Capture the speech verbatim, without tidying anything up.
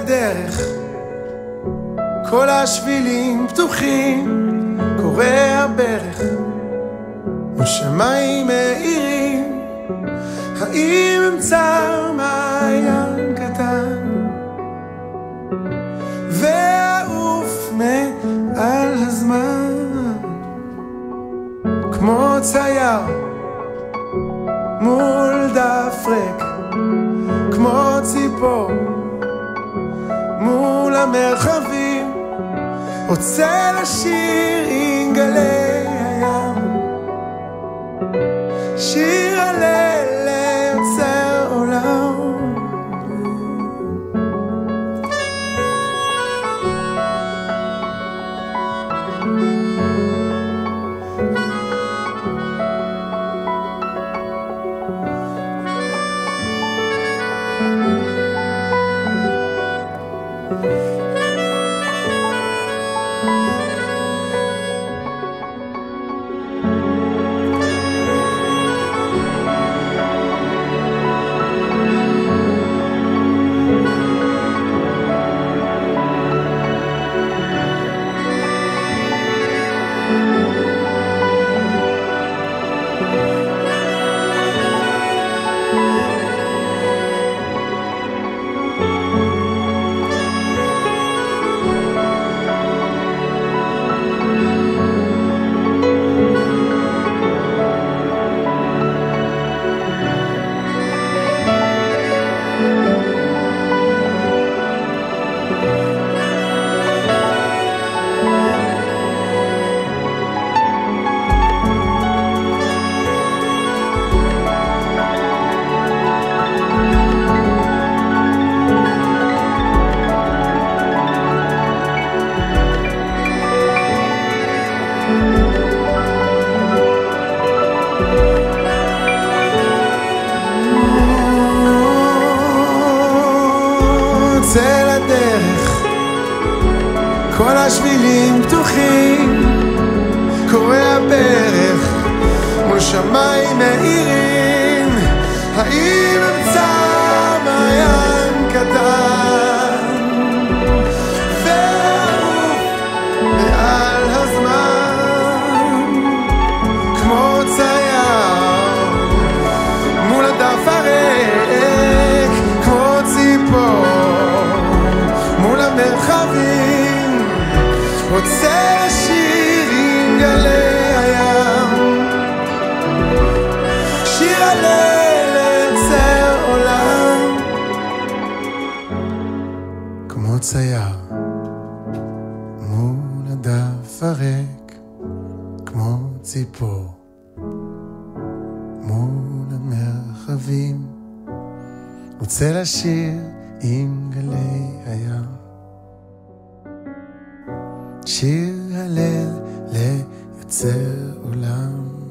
הדרך, כל השבילים פתוחים, קורע ברך, ושמיים מאירים, האם אמצא מעיין קטן, ואעוף מעל הזמן, כמו צייר מול דף ריק, כמו ציפור מול המרחבים, רוצה לשיר עם גלי הים, שיר הליל ליוצר עולם. צא לדרך, כל השבילים פתוחים, קורע ברך, מול שמיים מאירים, האם אמצא מעיין קטן, ואעוף מעל הזמן, כמו צייר מול הדף הריק, כמו ציפור מול המרחבים, רוצה לשיר עם גלי הים, שיר הליל ליוצר עולם, כמו צייר מול הדף הריק, כמו ציפור מול המרחבים, רוצה לשיר עם גלי הים, שיר הליל ליוצר עולם.